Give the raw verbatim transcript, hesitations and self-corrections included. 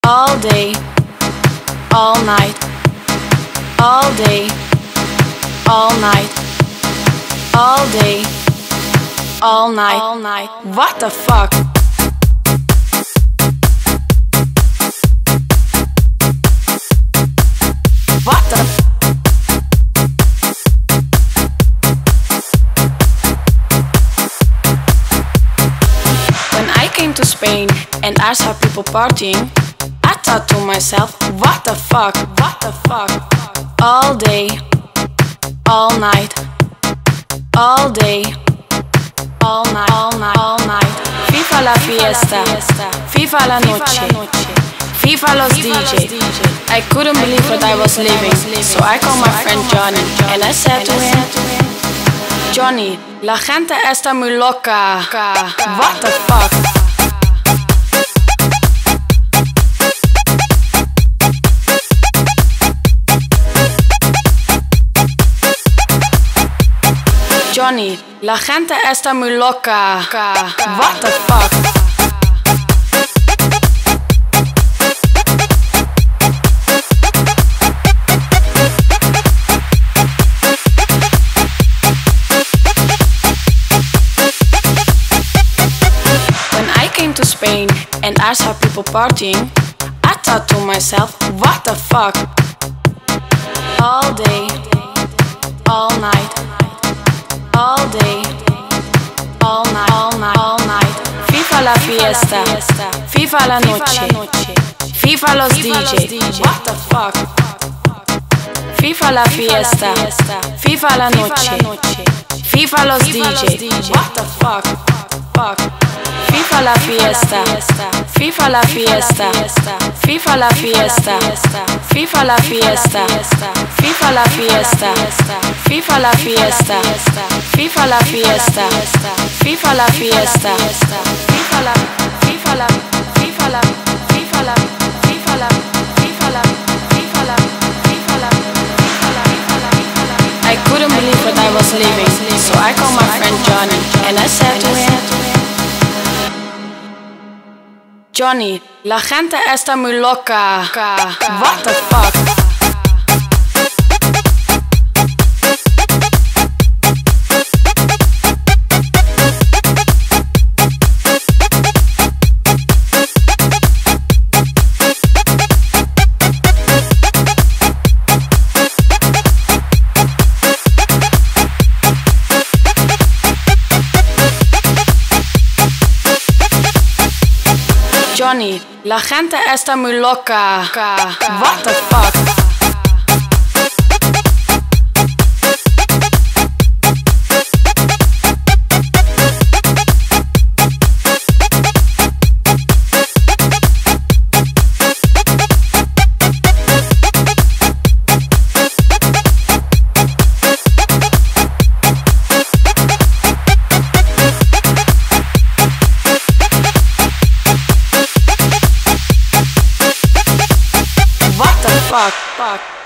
All day, all night, all day, all night, all day, all night, all night. What the fuck? What the f- When I came to Spain and I saw people partying, I thought to myself, what the fuck, what the fuck? All day, all night, all day, all night, all night, all night. FIFA la fiesta, FIFA la noche, FIFA los D J. I couldn't believe what I was living, so I called my friend Johnny and I said to him, Johnny, la gente está muy loca. What the fuck? Johnny, la gente está muy loca. What the fuck? When I came to Spain and I saw people partying, I thought to myself, what the fuck? All day, all night, all day, all night, all night, all night. FIFA la fiesta, FIFA la noche, FIFA los D J. What the fuck? FIFA la fiesta, FIFA la noche, FIFA los D J. What the fuck? Fuck. FIFA la fiesta, FIFA la fiesta, FIFA la fiesta, FIFA la fiesta, FIFA la fiesta, FIFA la fiesta, FIFA la fiesta, FIFA la fiesta, FIFA la, FIFA la, FIFA la, FIFA la, FIFA la, FIFA la, FIFA la, FIFA la, I couldn't believe what I was living, so I called my friend Johnny and I said to him, Johnny, la gente está muy loca. What the fuck? Johnny, la gente está muy loca. What the fuck? Fuck, fuck.